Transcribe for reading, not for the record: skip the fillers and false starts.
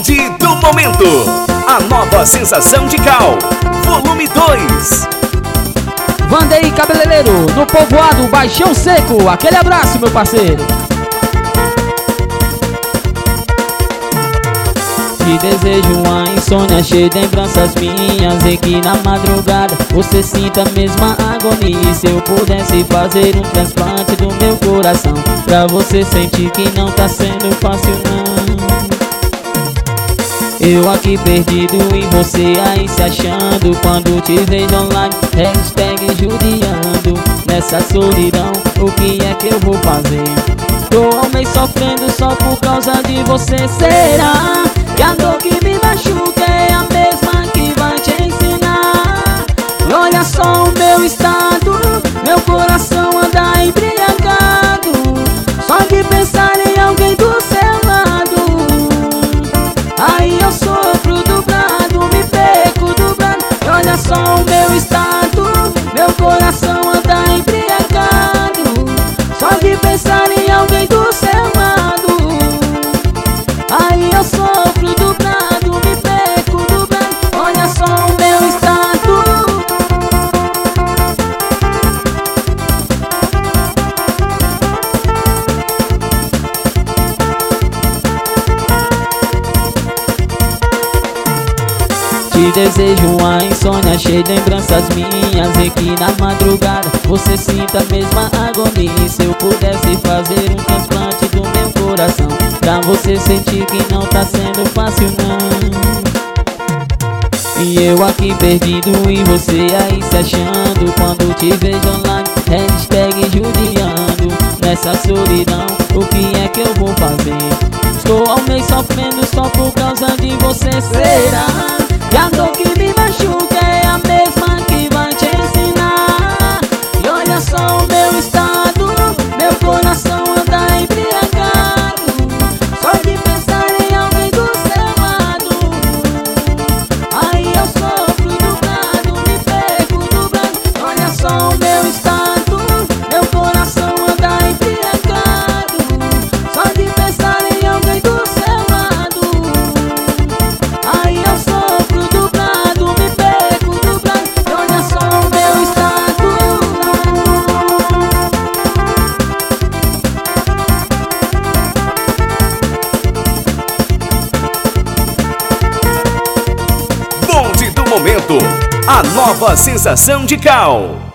Bonde do Momento, a nova sensação de Cal, volume 2. Vandeir Cabeleireiro, no povoado Baixão Seco. Aquele abraço, meu parceiro. Te desejo uma insônia cheia de lembranças minhas, e que na madrugada você sinta a mesma agonia. E se eu pudesse fazer um transplante do meu coração, pra você sentir que não tá sendo fácil não. Eu aqui perdido e você aí se achando, quando te vejo online, hashtag judiando. Nessa solidão, o que é que eu vou fazer? Tô ao meio sofrendo só por causa de você. Será que a dor que me machuca é a mesma que vai te ensinar? E olha só o meu estado, meu coração anda embriagado, só de pensar em alguém do seu lado. Aí eu sofro dobrado, me perco dobrado. E olha só o meu estado, meu coração anda embriagado, só de pensar em alguém do seu lado. Aí eu sofro dobrado, me perco dobrado. Olha só o meu estado. Te desejo uma insônia cheia de lembranças minhas, e que na madrugada você sinta a mesma agonia. E se eu pudesse fazer um transplante do meu coração, pra você sentir que não tá sendo fácil não. E eu aqui perdido e você aí se achando, quando te vejo online, hashtag judiando. Nessa solidão, o que é que eu vou fazer? Estou ao meio sofrendo só por causa de você. Será que a dor que me machuca é a mesma que vai te ensinar? E olha só o meu estado, meu coração anda embriagado, só de pensar em alguém do seu lado. Aí eu sofro dobrado, me perco dobrado. Olha só o meu estado, meu coração anda embriagado, só de pensar em alguém do seu lado. Aí eu sofro dobrado, me perco dobrado. Olha só o meu estado. Bonde do Momento, a nova sensação de Cal.